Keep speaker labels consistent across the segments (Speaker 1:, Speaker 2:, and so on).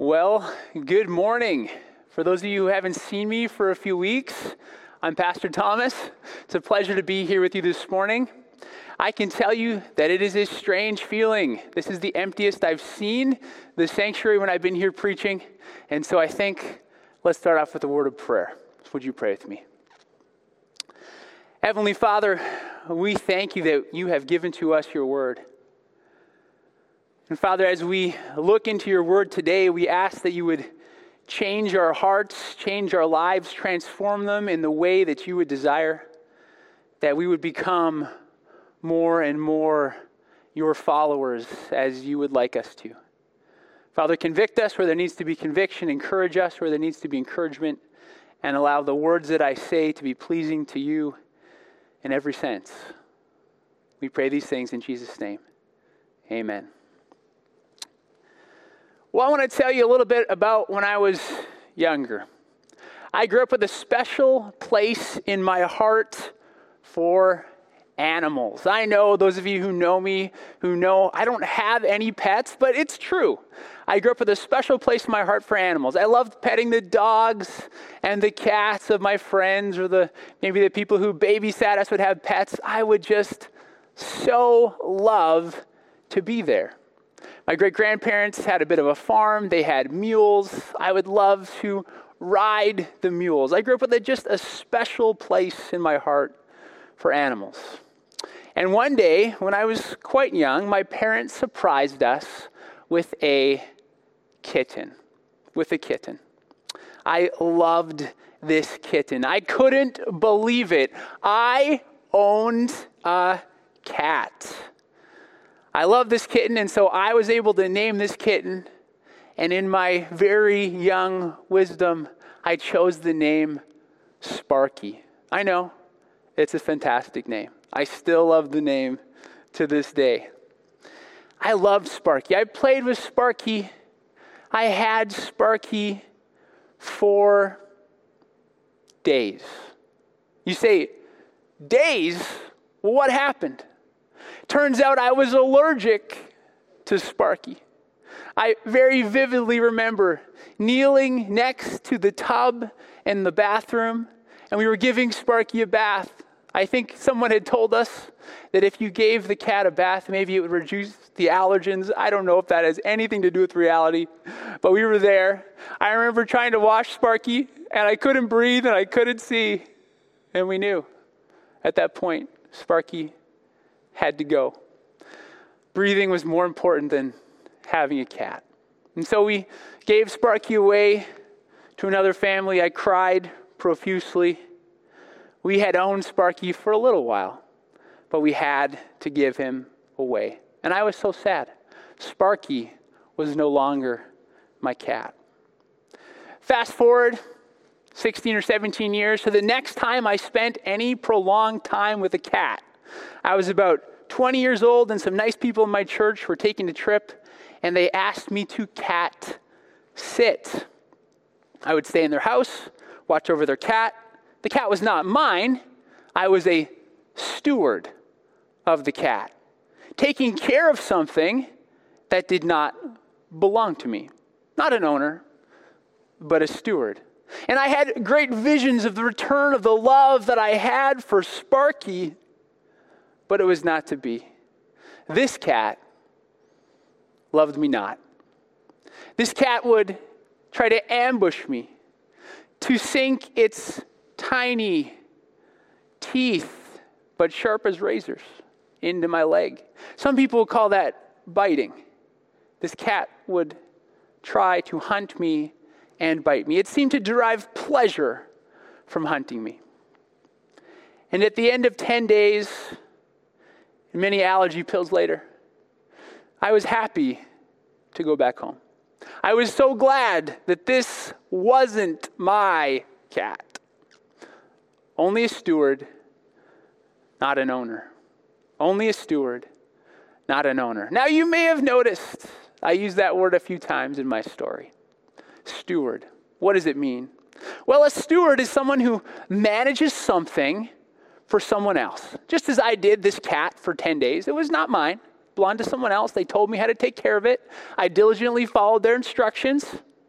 Speaker 1: Well, good morning. For those of you who haven't seen me for a few weeks, I'm Pastor Thomas. It's a pleasure to be here with you this morning. I can tell you that it is a strange feeling. This is the emptiest I've seen the sanctuary when I've been here preaching. And so I think let's start off with a word of prayer. Would you pray with me? Heavenly Father, we thank you that you have given to us your word. And Father, as we look into your word today, we ask that you would change our hearts, change our lives, transform them in the way that you would desire, that we would become more and more your followers as you would like us to. Father, convict us where there needs to be conviction, encourage us where there needs to be encouragement, and allow the words that I say to be pleasing to you in every sense. We pray these things in Jesus' name. Amen. Well, I want to tell you a little bit about when I was younger. I grew up with a special place in my heart for animals. I know those of you who know me, who know I don't have any pets, but it's true. I grew up with a special place in my heart for animals. I loved petting the dogs and the cats of my friends, or maybe the people who babysat us would have pets. I would just so love to be there. My great-grandparents had a bit of a farm. They had mules. I would love to ride the mules. I grew up with just a special place in my heart for animals. And one day, when I was quite young, my parents surprised us with a kitten. I loved this kitten. I couldn't believe it. I owned a cat. I love this kitten, and so I was able to name this kitten, and in my very young wisdom, I chose the name Sparky. I know, it's a fantastic name. I still love the name to this day. I loved Sparky. I played with Sparky. I had Sparky for days. You say, days? Well, what happened? Turns out I was allergic to Sparky. I very vividly remember kneeling next to the tub in the bathroom, and we were giving Sparky a bath. I think someone had told us that if you gave the cat a bath, maybe it would reduce the allergens. I don't know if that has anything to do with reality, but we were there. I remember trying to wash Sparky, and I couldn't breathe and I couldn't see. And we knew at that point, Sparky had to go. Breathing was more important than having a cat. And so we gave Sparky away to another family. I cried profusely. We had owned Sparky for a little while, but we had to give him away. And I was so sad. Sparky was no longer my cat. Fast forward 16 or 17 years to the next time I spent any prolonged time with a cat. I was about 20 years old, and some nice people in my church were taking a trip, and they asked me to cat sit. I would stay in their house, watch over their cat. The cat was not mine. I was a steward of the cat, taking care of something that did not belong to me. Not an owner, but a steward. And I had great visions of the return of the love that I had for Sparky, but it was not to be. This cat loved me not. This cat would try to ambush me, to sink its tiny teeth, but sharp as razors, into my leg. Some people would call that biting. This cat would try to hunt me and bite me. It seemed to derive pleasure from hunting me. And at the end of 10 days, and many allergy pills later, I was happy to go back home. I was so glad that this wasn't my cat. Only a steward, not an owner. Only a steward, not an owner. Now you may have noticed I use that word a few times in my story. Steward. What does it mean? Well, a steward is someone who manages something for someone else. Just as I did this cat for 10 days. It was not mine. Belonged to someone else. They told me how to take care of it. I diligently followed their instructions.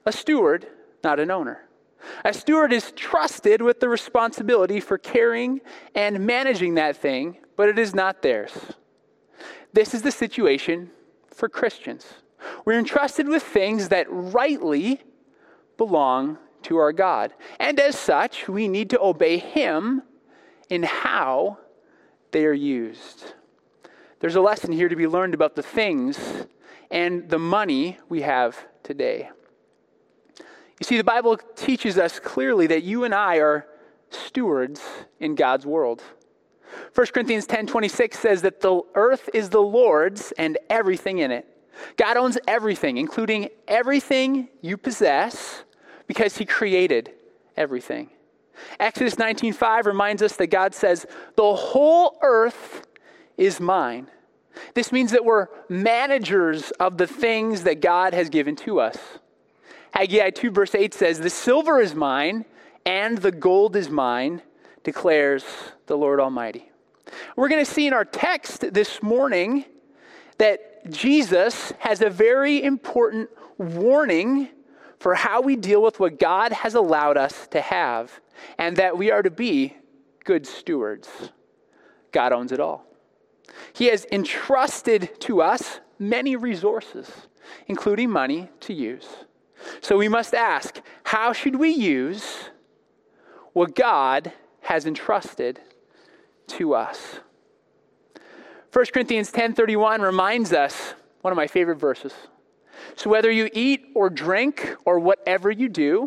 Speaker 1: a steward, not an owner. A steward is trusted with the responsibility for caring and managing that thing, but it is not theirs. This is the situation for Christians. We're entrusted with things that rightly belong to our God. And as such, we need to obey Him in how they are used. There's a lesson here to be learned about the things and the money we have today. You see, the Bible teaches us clearly that you and I are stewards in God's world. 1 Corinthians 10:26 says that the earth is the Lord's and everything in it. God owns everything, including everything you possess, because He created everything. Exodus 19:5 reminds us that God says, "The whole earth is mine." This means that we're managers of the things that God has given to us. Haggai 2 verse 8 says, "The silver is mine and the gold is mine, declares the Lord Almighty." We're going to see in our text this morning that Jesus has a very important warning for how we deal with what God has allowed us to have, and that we are to be good stewards. God owns it all. He has entrusted to us many resources, including money to use. So we must ask, how should we use what God has entrusted to us? 1 Corinthians 10:31 reminds us, one of my favorite verses. "So whether you eat or drink or whatever you do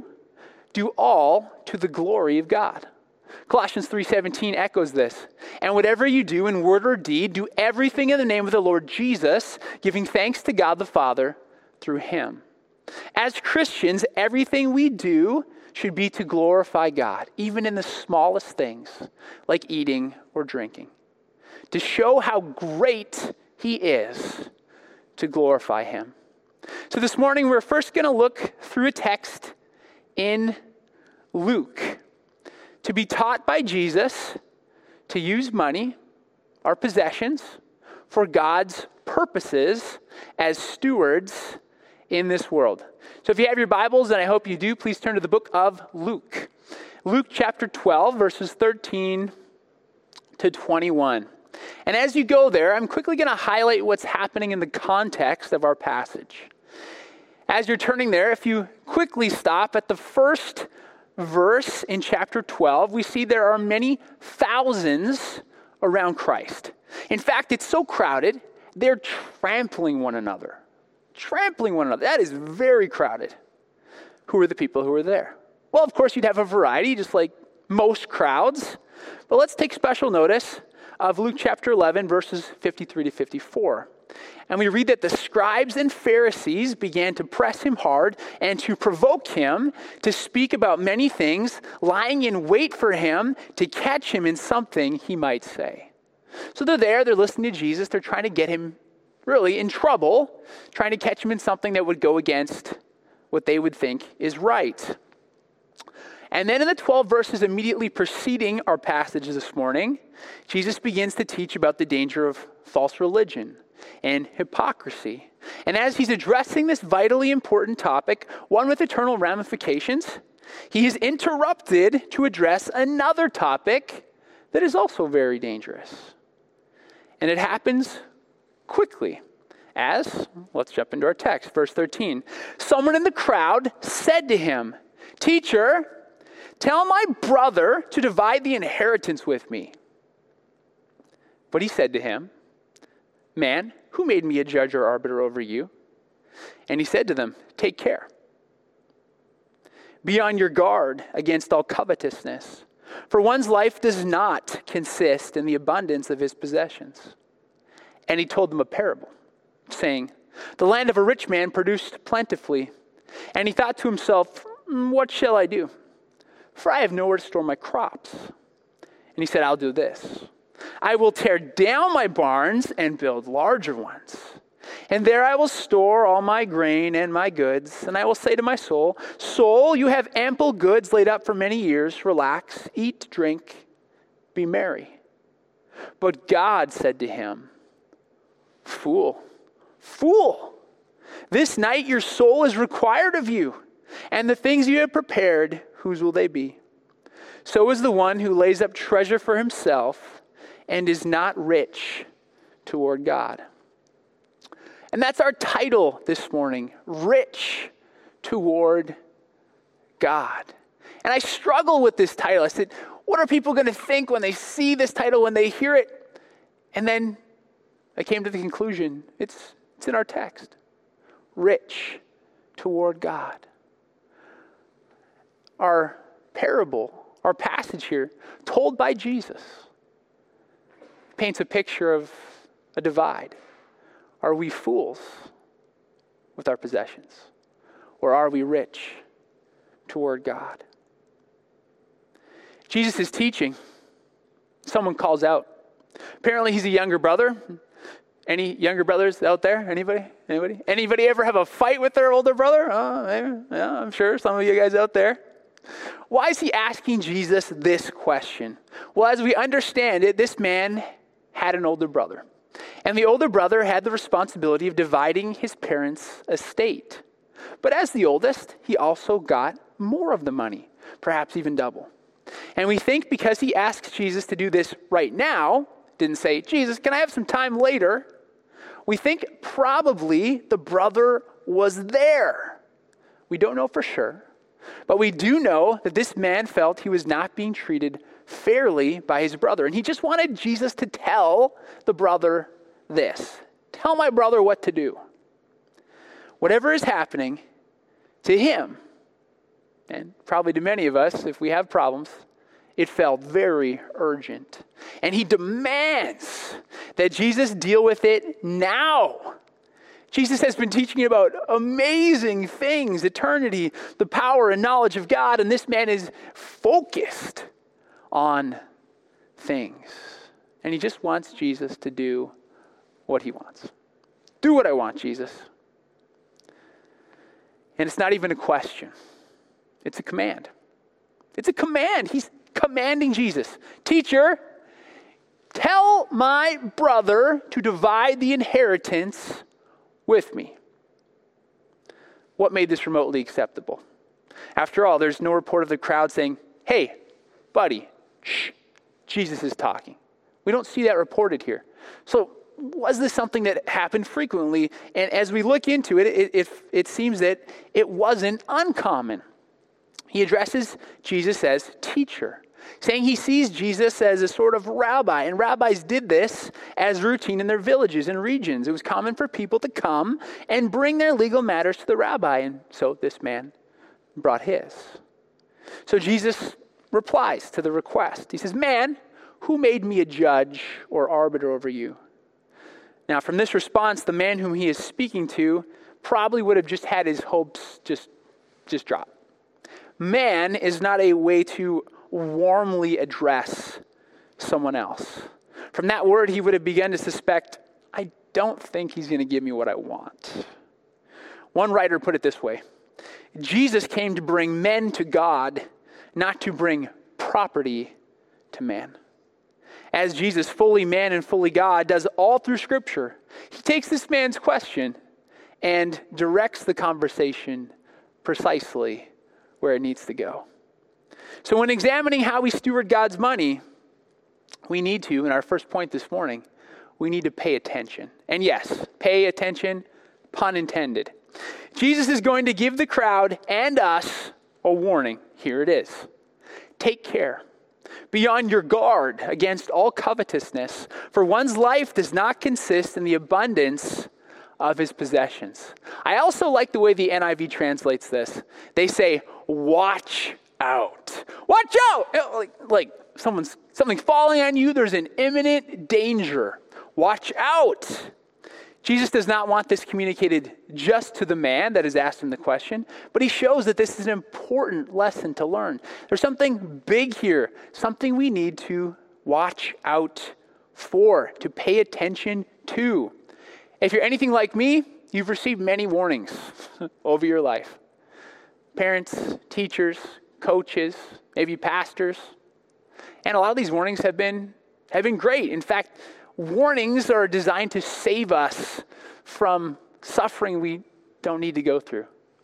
Speaker 1: all to the glory of God." Colossians 3:17 echoes this. "And whatever you do in word or deed, do everything in the name of the Lord Jesus, giving thanks to God the Father through Him." As Christians, everything we do should be to glorify God, even in the smallest things, like eating or drinking, to show how great He is, to glorify Him. So this morning, we're first going to look through a text in Luke to be taught by Jesus to use money, our possessions, for God's purposes as stewards in this world. So if you have your Bibles, and I hope you do, please turn to the book of Luke. Luke chapter 12, verses 13 to 21. And as you go there, I'm quickly going to highlight what's happening in the context of our passage. As you're turning there, if you quickly stop at the first verse in chapter 12, we see there are many thousands around Christ. In fact, it's so crowded, they're trampling one another. That is very crowded. Who are the people who are there? Well, of course, you'd have a variety, just like most crowds. But let's take special notice of Luke chapter 11, verses 53 to 54. And we read that the scribes and Pharisees began to press him hard and to provoke him to speak about many things, lying in wait for him to catch him in something he might say. So they're listening to Jesus, they're trying to get him really in trouble, trying to catch him in something that would go against what they would think is right. And then in the 12 verses immediately preceding our passage this morning, Jesus begins to teach about the danger of false religion and hypocrisy. And as he's addressing this vitally important topic, one with eternal ramifications, he is interrupted to address another topic that is also very dangerous. And it happens quickly, let's jump into our text, verse 13. Someone in the crowd said to him, "Teacher, tell my brother to divide the inheritance with me." But he said to him, "Man, who made me a judge or arbiter over you?" And he said to them, "Take care. Be on your guard against all covetousness, for one's life does not consist in the abundance of his possessions." And he told them a parable, saying, "The land of a rich man produced plentifully. And he thought to himself, 'What shall I do? For I have nowhere to store my crops.' And he said, 'I'll do this. I will tear down my barns and build larger ones. And there I will store all my grain and my goods. And I will say to my soul, Soul, you have ample goods laid up for many years. Relax, eat, drink, be merry.' But God said to him, 'Fool, this night your soul is required of you. And the things you have prepared, whose will they be? So is the one who lays up treasure for himself and is not rich toward God. And that's our title this morning, Rich Toward God. And I struggle with this title. I said, what are people going to think when they see this title, when they hear it? And then I came to the conclusion, it's in our text. Rich toward God. Our parable, our passage here, told by Jesus, paints a picture of a divide. Are we fools with our possessions? Or are we rich toward God? Jesus is teaching. Someone calls out. Apparently he's a younger brother. Any younger brothers out there? Anybody? Anybody ever have a fight with their older brother? Oh, maybe. Yeah, I'm sure some of you guys out there. Why is he asking Jesus this question? Well, as we understand it, this man had an older brother. And the older brother had the responsibility of dividing his parents' estate. But as the oldest, he also got more of the money, perhaps even double. And we think because he asks Jesus to do this right now, didn't say, Jesus, can I have some time later? We think probably the brother was there. We don't know for sure. But we do know that this man felt he was not being treated fairly by his brother. And he just wanted Jesus to tell the brother this. Tell my brother what to do. Whatever is happening to him, and probably to many of us, if we have problems, it felt very urgent. And he demands that Jesus deal with it now. Jesus has been teaching about amazing things, eternity, the power and knowledge of God, and this man is focused on things. And he just wants Jesus to do what he wants. Do what I want, Jesus. And it's not even a question. It's a command. It's a command. He's commanding Jesus. Teacher, tell my brother to divide the inheritance with me. What made this remotely acceptable? After all, there's no report of the crowd saying, hey, buddy, shh, Jesus is talking. We don't see that reported here. So was this something that happened frequently? And as we look into it, it seems that it wasn't uncommon. He addresses Jesus as teacher, saying he sees Jesus as a sort of rabbi. And rabbis did this as routine in their villages and regions. It was common for people to come and bring their legal matters to the rabbi. And so this man brought his. So Jesus replies to the request. He says, man, who made me a judge or arbiter over you? Now, from this response, the man whom he is speaking to probably would have just had his hopes just drop. Man is not a way to warmly address someone else. From that word, he would have begun to suspect, I don't think he's going to give me what I want. One writer put it this way: Jesus came to bring men to God, not to bring property to man. As Jesus, fully man and fully God, does all through Scripture, he takes this man's question and directs the conversation precisely where it needs to go. So when examining how we steward God's money, we need to, in our first point this morning, we need to pay attention. And yes, pay attention, pun intended. Jesus is going to give the crowd and us a warning. Here it is. Take care. Be on your guard against all covetousness, for one's life does not consist in the abundance of his possessions. I also like the way the NIV translates this. They say, watch out. Watch out! Like something's falling on you. There's an imminent danger. Watch out. Jesus does not want this communicated just to the man that has asked him the question, but he shows that this is an important lesson to learn. There's something big here, something we need to watch out for, to pay attention to. If you're anything like me, you've received many warnings over your life. Parents, teachers, coaches, maybe pastors. And a lot of these warnings have been great. In fact, warnings are designed to save us from suffering we don't need to go through.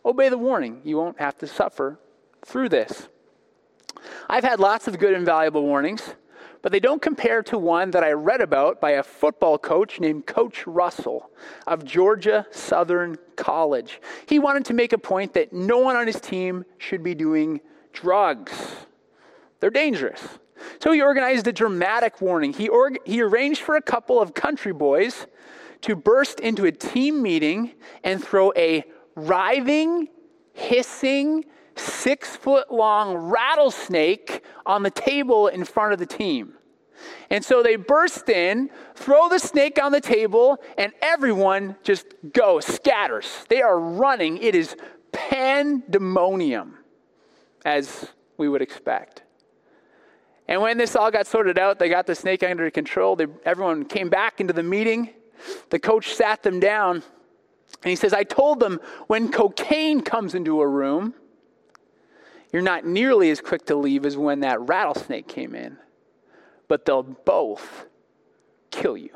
Speaker 1: obey the warning. You won't have to suffer through this. I've had lots of good and valuable warnings, but they don't compare to one that I read about by a football coach named Coach Russell of Georgia Southern College. He wanted to make a point that no one on his team should be doing drugs. They're dangerous. So he organized a dramatic warning. He arranged for a couple of country boys to burst into a team meeting and throw a writhing, hissing, 6-foot-long rattlesnake on the table in front of the team. And so they burst in, throw the snake on the table, and everyone just scatters. They are running. It is pandemonium, as we would expect. And when this all got sorted out, they got the snake under control. Everyone came back into the meeting. The coach sat them down, and he says, I told them when cocaine comes into a room, you're not nearly as quick to leave as when that rattlesnake came in, but they'll both kill you.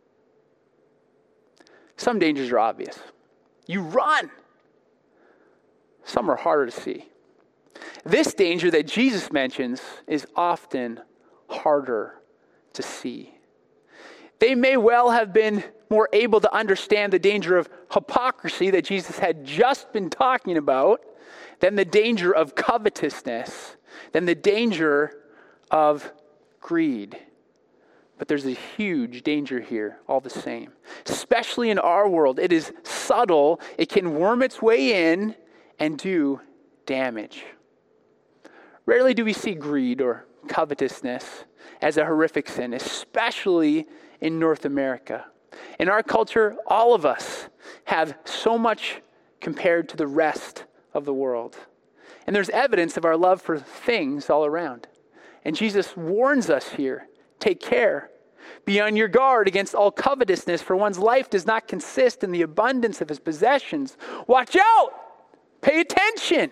Speaker 1: Some dangers are obvious. You run. Some are harder to see. This danger that Jesus mentions is often harder to see. They may well have been more able to understand the danger of hypocrisy that Jesus had just been talking about than the danger of covetousness, than the danger of greed. But there's a huge danger here all the same. Especially in our world, it is subtle. It can worm its way in and do damage. Rarely do we see greed or covetousness as a horrific sin, especially in North America. In our culture, all of us have so much compared to the rest of the world. And there's evidence of our love for things all around. And Jesus warns us here, take care. Be on your guard against all covetousness, for one's life does not consist in the abundance of his possessions. Watch out! Pay attention!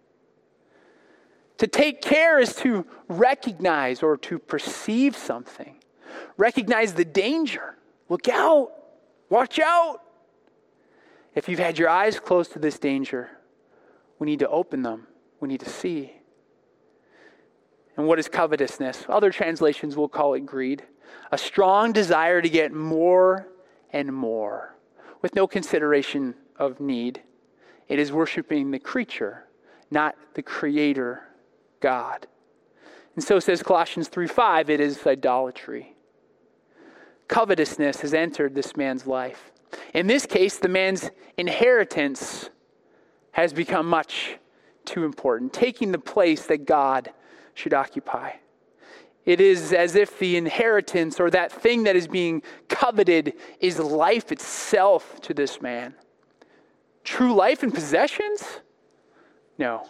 Speaker 1: To take care is to recognize or to perceive something. Recognize the danger. Look out. Watch out. If you've had your eyes closed to this danger, we need to open them. We need to see. And what is covetousness? Other translations will call it greed. A strong desire to get more and more with no consideration of need. It is worshiping the creature, not the creator God. And so says Colossians 3:5, it is idolatry. Covetousness has entered this man's life. In this case, the man's inheritance has become much too important, taking the place that God should occupy. It is as if the inheritance or that thing that is being coveted is life itself to this man. True life and possessions? No.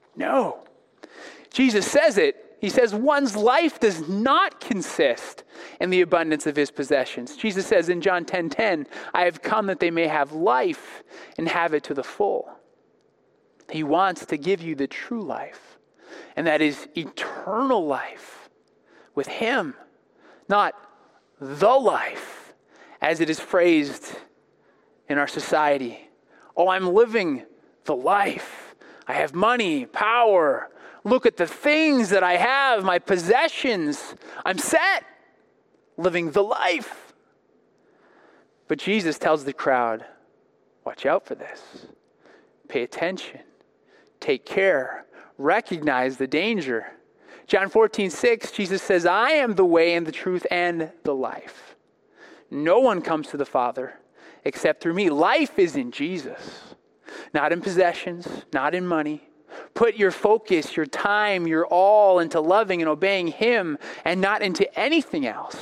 Speaker 1: Jesus says it. He says one's life does not consist in the abundance of his possessions. Jesus says in John 10:10, I have come that they may have life and have it to the full. He wants to give you the true life, and that is eternal life with him, not the life, as it is phrased in our society. Oh, I'm living the life. I have money, power. Look at the things that I have, my possessions. I'm set, living the life. But Jesus tells the crowd, watch out for this. Pay attention. Take care. Recognize the danger. John 14:6, Jesus says, I am the way and the truth and the life. No one comes to the Father except through me. Life is in Jesus, not in possessions, not in money. Put your focus, your time, your all into loving and obeying him and not into anything else.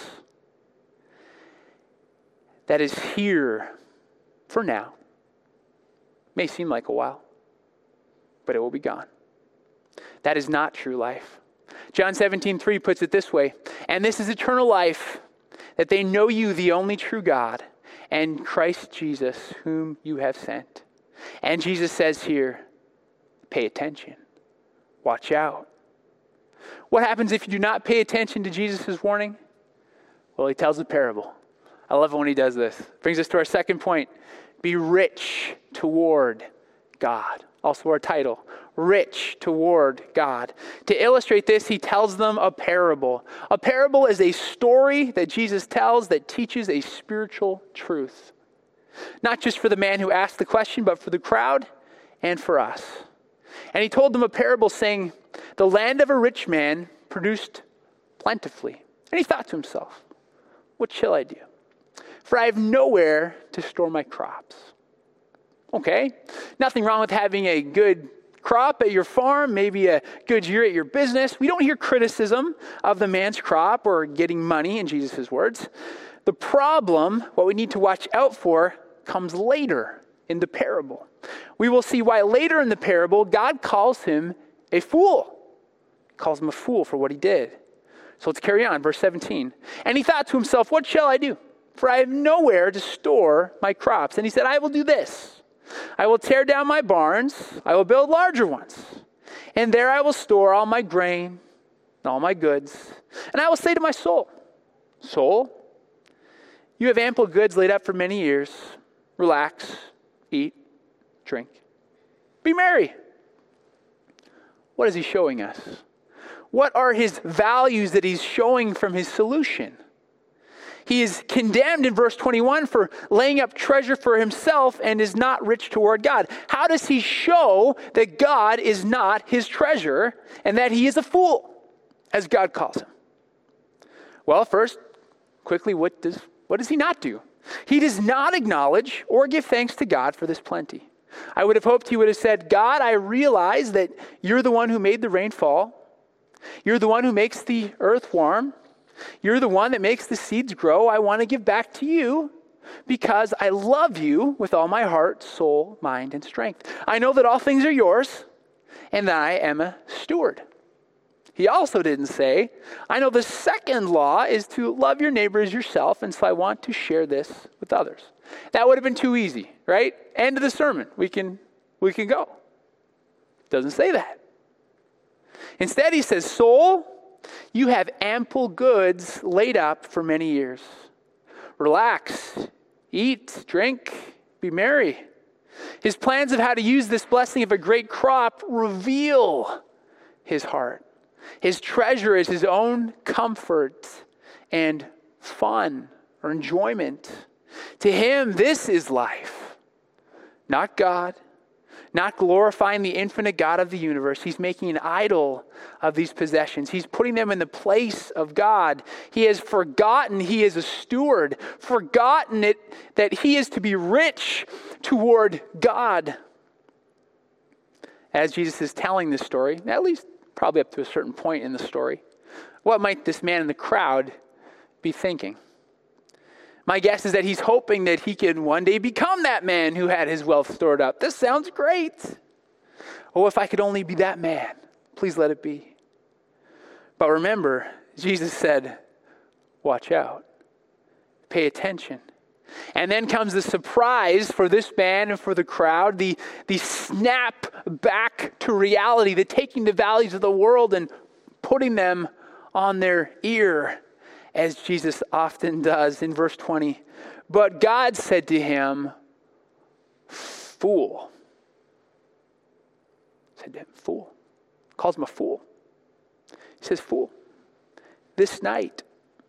Speaker 1: That is here for now. May seem like a while, but it will be gone. That is not true life. John 17:3 puts it this way, and this is eternal life, that they know you, the only true God, and Christ Jesus, whom you have sent. And Jesus says here, pay attention. Watch out. What happens if you do not pay attention to Jesus' warning? Well, he tells a parable. I love it when he does this. Brings us to our second point. Be rich toward God. also our title, rich toward God. To illustrate this, he tells them a parable. A parable is a story that Jesus tells that teaches a spiritual truth. Not just for the man who asked the question, but for the crowd and for us. And he told them a parable saying, the land of a rich man produced plentifully. And he thought to himself, what shall I do? For I have nowhere to store my crops. Okay, nothing wrong with having a good crop at your farm, maybe a good year at your business. We don't hear criticism of the man's crop or getting money in Jesus' words. The problem, what we need to watch out for, comes later in the parable. We will see why later in the parable, God calls him a fool. He calls him a fool for what he did. So let's carry on, verse 17. And he thought to himself, what shall I do? For I have nowhere to store my crops. And he said, I will do this. I will tear down my barns, I will build larger ones, and there I will store all my grain and all my goods. And I will say to my soul, soul, you have ample goods laid up for many years. Relax, eat, drink, be merry. What is he showing us? What are his values that he's showing from his solution? He is condemned in verse 21 for laying up treasure for himself and is not rich toward God. How does he show that God is not his treasure and that he is a fool, as God calls him? Well, first, quickly, what does he not do? He does not acknowledge or give thanks to God for this plenty. I would have hoped he would have said, God, I realize that you're the one who made the rain fall. You're the one who makes the earth warm. You're the one that makes the seeds grow. I want to give back to you because I love you with all my heart, soul, mind, and strength. I know that all things are yours and that I am a steward. He also didn't say, I know the second law is to love your neighbor as yourself, and so I want to share this with others. That would have been too easy, right? End of the sermon. We can go. Doesn't say that. Instead, he says, soul, you have ample goods laid up for many years. Relax, eat, drink, be merry. His plans of how to use this blessing of a great crop reveal his heart. His treasure is his own comfort and fun or enjoyment. To him, this is life, not God. Not glorifying the infinite God of the universe. He's making an idol of these possessions. He's putting them in the place of God. He has forgotten he is a steward, forgotten it that he is to be rich toward God. As Jesus is telling this story, at least probably up to a certain point in the story, what might this man in the crowd be thinking? My guess is that he's hoping that he can one day become that man who had his wealth stored up. This sounds great. Oh, if I could only be that man. Please let it be. But remember, Jesus said, watch out. Pay attention. And then comes the surprise for this man and for the crowd, the snap back to reality, the taking the values of the world and putting them on their ear, as Jesus often does in verse 20. But God said to him, fool. Said to him, fool. Calls him a fool. He says, fool. This night,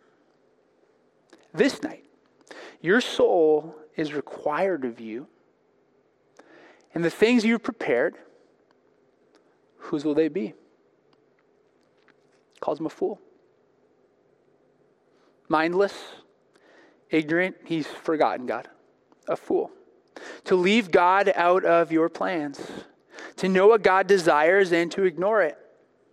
Speaker 1: your soul is required of you. And the things you've prepared, whose will they be? Calls him a fool. Mindless, ignorant, he's forgotten God. A fool. To leave God out of your plans. To know what God desires and to ignore it.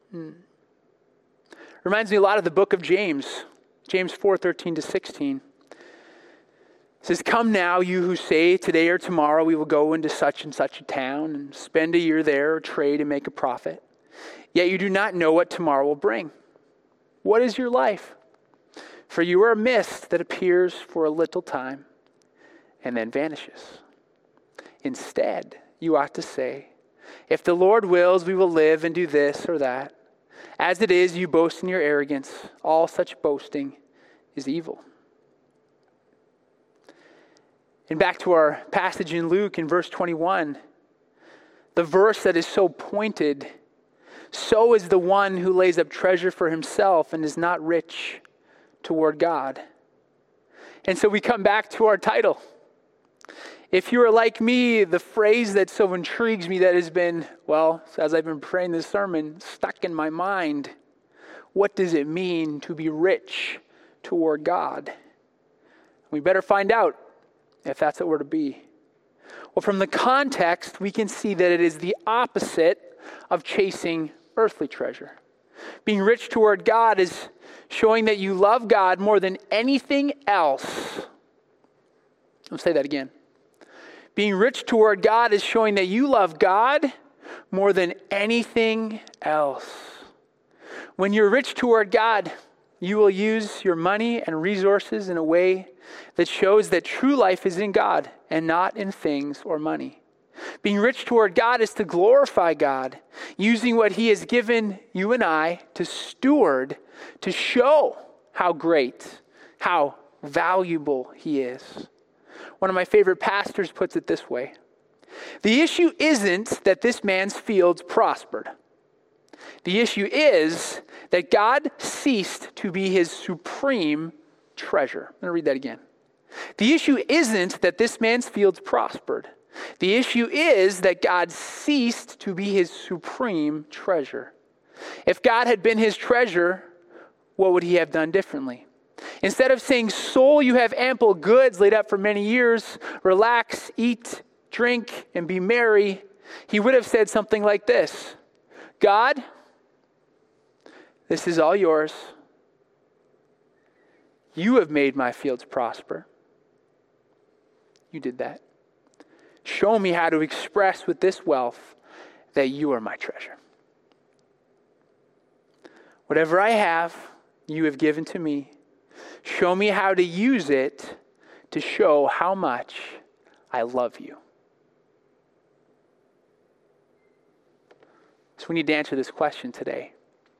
Speaker 1: Reminds me a lot of the book of James. James 4:13-16. It says, come now, you who say, today or tomorrow we will go into such and such a town and spend a year there or trade and make a profit. Yet you do not know what tomorrow will bring. What is your life? For you are a mist that appears for a little time and then vanishes. Instead, you ought to say, if the Lord wills, we will live and do this or that. As it is, you boast in your arrogance. All such boasting is evil. And back to our passage in Luke in verse 21. the verse that is so pointed, so is the one who lays up treasure for himself and is not rich toward God. And so we come back to our title. If you are like me, the phrase that so intrigues me that has been, well, as I've been praying this sermon, stuck in my mind, what does it mean to be rich toward God? We better find out if that's what we're to be. Well, from the context, we can see that it is the opposite of chasing earthly treasure. Being rich toward God is showing that you love God more than anything else. I'll say that again. Being rich toward God is showing that you love God more than anything else. When you're rich toward God, you will use your money and resources in a way that shows that true life is in God and not in things or money. Being rich toward God is to glorify God, using what He has given you and I to steward, to show how great, how valuable He is. One of my favorite pastors puts it this way: the issue isn't that this man's fields prospered. The issue is that God ceased to be his supreme treasure. I'm going to read that again. The issue isn't that this man's fields prospered. The issue is that God ceased to be his supreme treasure. If God had been his treasure, what would he have done differently? Instead of saying, "Soul, you have ample goods laid up for many years. Relax, eat, drink, and be merry," he would have said something like this: "God, this is all yours. You have made my fields prosper. You did that. Show me how to express with this wealth that you are my treasure. Whatever I have, you have given to me. Show me how to use it to show how much I love you." So we need to answer this question today.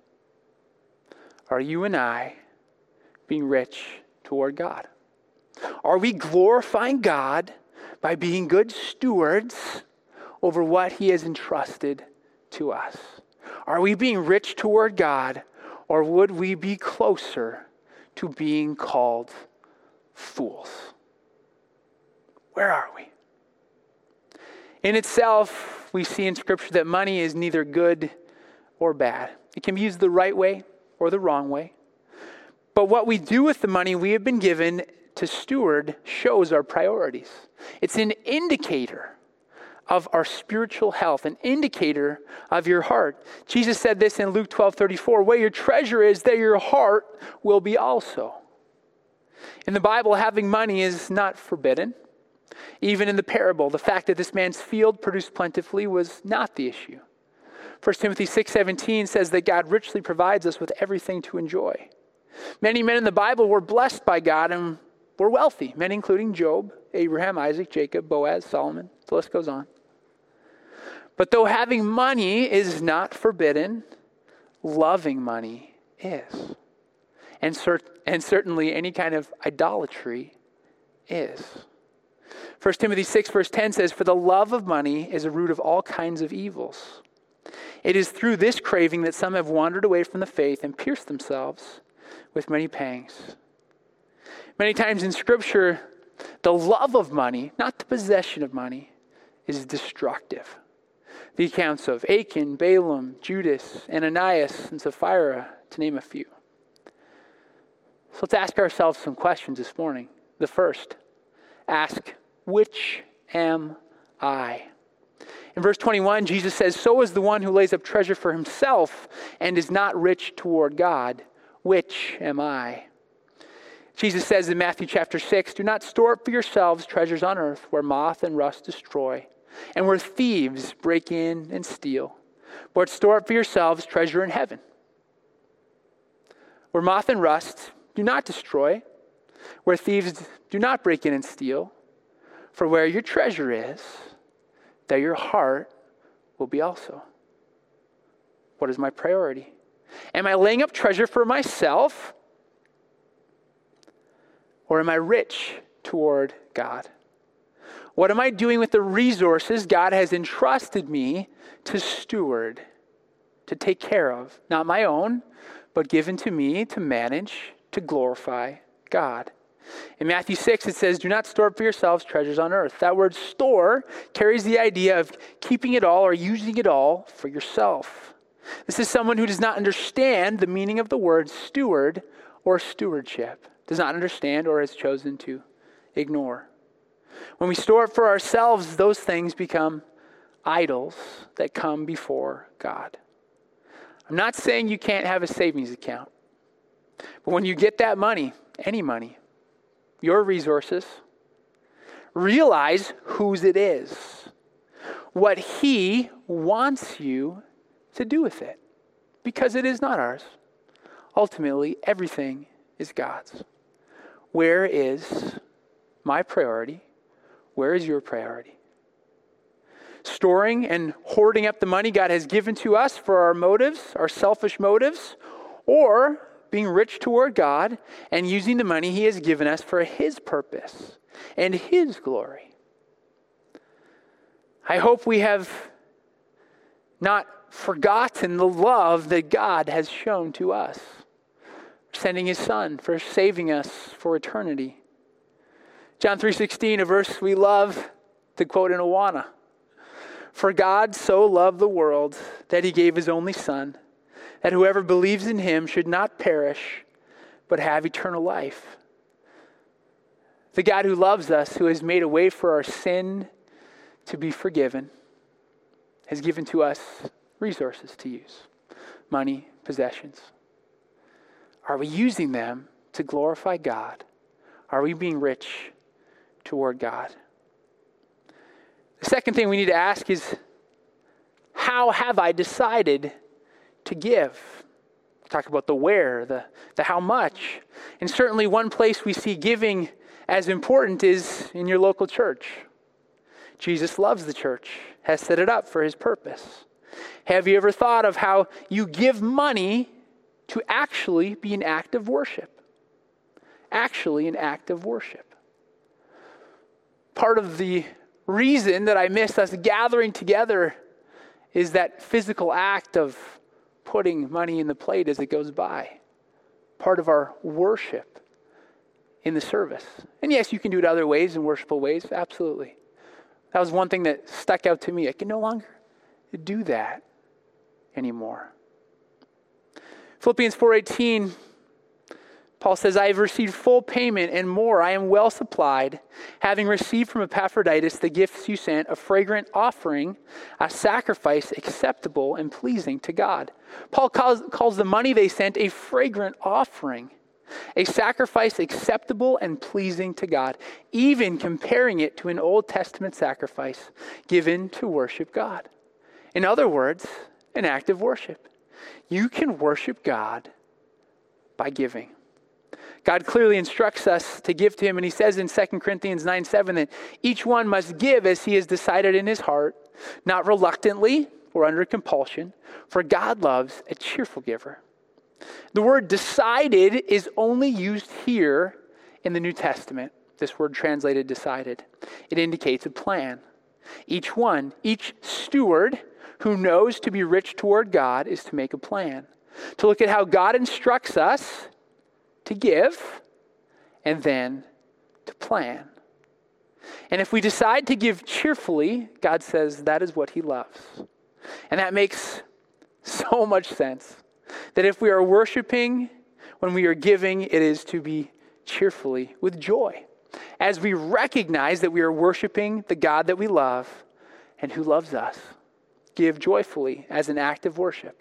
Speaker 1: Are you and I being rich toward God? Are we glorifying God by being good stewards over what He has entrusted to us? Are we being rich toward God, or would we be closer to being called fools? Where are we? In itself, we see in Scripture that money is neither good or bad. It can be used the right way or the wrong way. But what we do with the money we have been given to steward shows our priorities. It's an indicator of our spiritual health, an indicator of your heart. Jesus said this in Luke 12:34, "Where your treasure is, there your heart will be also." In the Bible, having money is not forbidden. Even in the parable, the fact that this man's field produced plentifully was not the issue. 1 Timothy 6:17 says that God richly provides us with everything to enjoy. Many men in the Bible were blessed by God and were wealthy, men including Job, Abraham, Isaac, Jacob, Boaz, Solomon. The list goes on. But though having money is not forbidden, loving money is. And certainly any kind of idolatry is. 1 Timothy 6 verse 10 says, "For the love of money is a root of all kinds of evils. It is through this craving that some have wandered away from the faith and pierced themselves with many pangs." Many times in Scripture, the love of money, not the possession of money, is destructive. The accounts of Achan, Balaam, Judas, Ananias, and Sapphira, to name a few. So let's ask ourselves some questions this morning. The first, ask, which am I? In verse 21, Jesus says, "So is the one who lays up treasure for himself and is not rich toward God. Which am I?" Jesus says in Matthew chapter 6, "Do not store up for yourselves treasures on earth where moth and rust destroy, and where thieves break in and steal. But store up for yourselves treasure in heaven, where moth and rust do not destroy, where thieves do not break in and steal. For where your treasure is, there your heart will be also." What is my priority? Am I laying up treasure for myself? Or am I rich toward God? What am I doing with the resources God has entrusted me to steward, to take care of? Not my own, but given to me to manage, to glorify God. In Matthew 6, it says, do not store up for yourselves treasures on earth. That word store carries the idea of keeping it all or using it all for yourself. This is someone who does not understand the meaning of the word steward or stewardship, does not understand or has chosen to ignore. When we store it for ourselves, those things become idols that come before God. I'm not saying you can't have a savings account, but when you get that money, any money, your resources, realize whose it is, what He wants you to do with it, because it is not ours. Ultimately, everything is God's. Where is my priority? Where is your priority? Storing and hoarding up the money God has given to us for our motives, our selfish motives, or being rich toward God and using the money He has given us for His purpose and His glory. I hope we have not forgotten the love that God has shown to us, sending His Son, for saving us for eternity. John 3:16, a verse we love to quote in Awana. For God so loved the world that He gave His only Son, that whoever believes in Him should not perish, but have eternal life. The God who loves us, who has made a way for our sin to be forgiven, has given to us resources to use, money, possessions. Are we using them to glorify God? Are we being rich toward God? The second thing we need to ask is, how have I decided to give? We talk about the where, the how much. And certainly one place we see giving as important is in your local church. Jesus loves the church, has set it up for His purpose. Have you ever thought of how you give money to actually be an act of worship? Actually an act of worship. Part of the reason that I miss us gathering together is that physical act of putting money in the plate as it goes by. Part of our worship in the service. And yes, you can do it other ways, in worshipful ways, absolutely. That was one thing that stuck out to me. I can no longer do that anymore. Philippians 4:18, Paul says, I have received full payment and more. I am well supplied, having received from Epaphroditus the gifts you sent, a fragrant offering, a sacrifice acceptable and pleasing to God. Paul calls the money they sent a fragrant offering, a sacrifice acceptable and pleasing to God, even comparing it to an Old Testament sacrifice given to worship God. In other words, an act of worship. You can worship God by giving. God clearly instructs us to give to Him, and He says in 2 Corinthians 9:7 that each one must give as he has decided in his heart, not reluctantly or under compulsion, for God loves a cheerful giver. The word decided is only used here in the New Testament. This word translated decided. It indicates a plan. Each steward who knows to be rich toward God is to make a plan, to look at how God instructs us to give, and then to plan. And if we decide to give cheerfully, God says that is what He loves. And that makes so much sense. That if we are worshiping, when we are giving, it is to be cheerfully, with joy, as we recognize that we are worshiping the God that we love and who loves us. Give joyfully as an act of worship.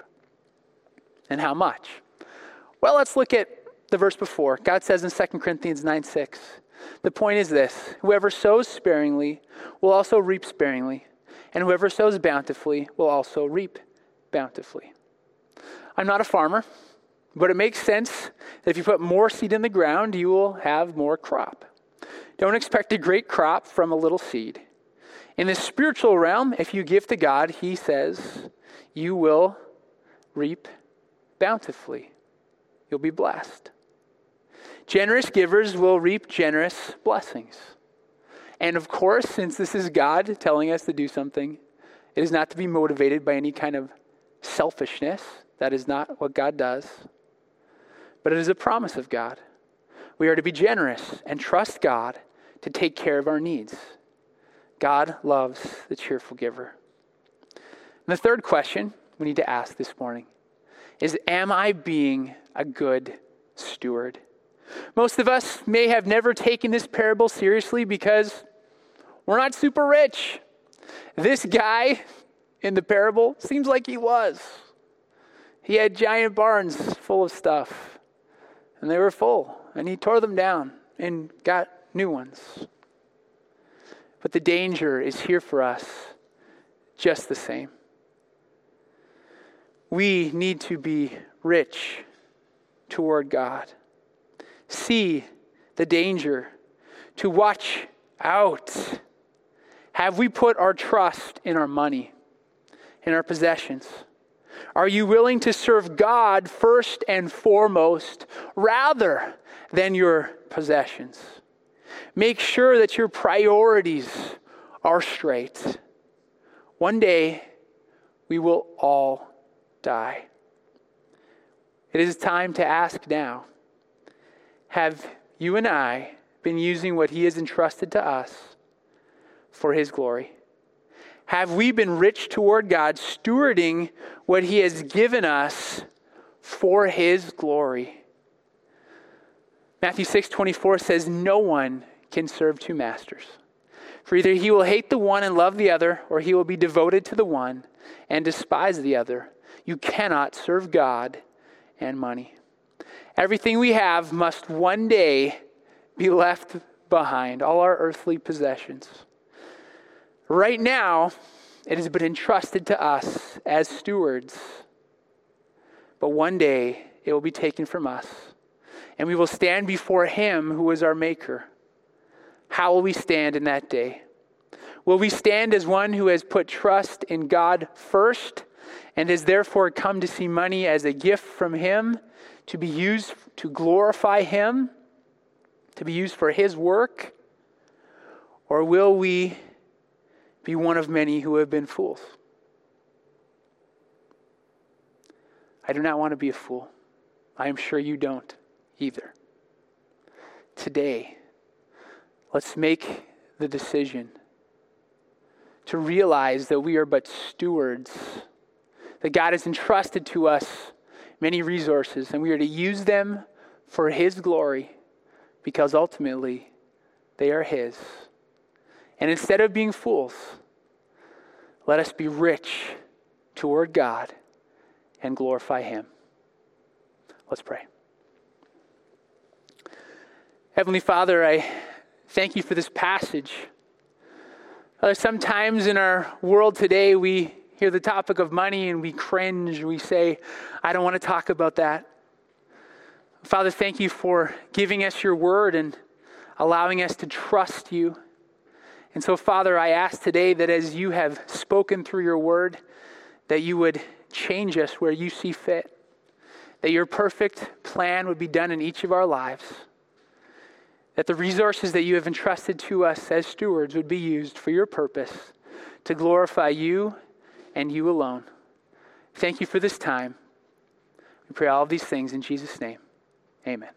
Speaker 1: And how much? Well, let's look at the verse before. God says in 2 Corinthians 9:6, the point is this: whoever sows sparingly will also reap sparingly, and whoever sows bountifully will also reap bountifully. I'm not a farmer, but it makes sense that if you put more seed in the ground, you will have more crop. Don't expect a great crop from a little seed. In the spiritual realm, if you give to God, He says you will reap bountifully. You'll be blessed. Generous givers will reap generous blessings. And of course, since this is God telling us to do something, it is not to be motivated by any kind of selfishness. That is not what God does. But it is a promise of God. We are to be generous and trust God to take care of our needs. God loves the cheerful giver. And the third question we need to ask this morning is, am I being a good steward? Most of us may have never taken this parable seriously because we're not super rich. This guy in the parable seems like he was. He had giant barns full of stuff, and they were full, and he tore them down and got new ones. But the danger is here for us just the same. We need to be rich toward God. See the danger, to watch out. Have we put our trust in our money, in our possessions? Are you willing to serve God first and foremost rather than your possessions? Make sure that your priorities are straight. One day, we will all die. It is time to ask now, have you and I been using what He has entrusted to us for His glory? Have we been rich toward God, stewarding what He has given us for His glory? Matthew 6:24 says, no one can serve two masters. For either he will hate the one and love the other, or he will be devoted to the one and despise the other. You cannot serve God and money. Everything we have must one day be left behind, all our earthly possessions. Right now, it has been entrusted to us as stewards, but one day it will be taken from us, and we will stand before Him who is our Maker. How will we stand in that day? Will we stand as one who has put trust in God first and has therefore come to see money as a gift from Him to be used to glorify Him, to be used for His work? Or will we be one of many who have been fools? I do not want to be a fool. I am sure you don't either. Today, let's make the decision to realize that we are but stewards, that God has entrusted to us many resources, and we are to use them for His glory, because ultimately they are His. And instead of being fools, let us be rich toward God and glorify Him. Let's pray. Heavenly Father, I thank You for this passage. Father, sometimes in our world today, we hear the topic of money and we cringe. We say, I don't want to talk about that. Father, thank You for giving us Your word and allowing us to trust You. And so, Father, I ask today that as You have spoken through Your word, that You would change us where You see fit, that Your perfect plan would be done in each of our lives, that the resources that You have entrusted to us as stewards would be used for Your purpose to glorify You and You alone. Thank You for this time. We pray all of these things in Jesus' name. Amen.